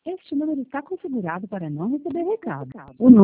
Este número está configurado para não receber recado. O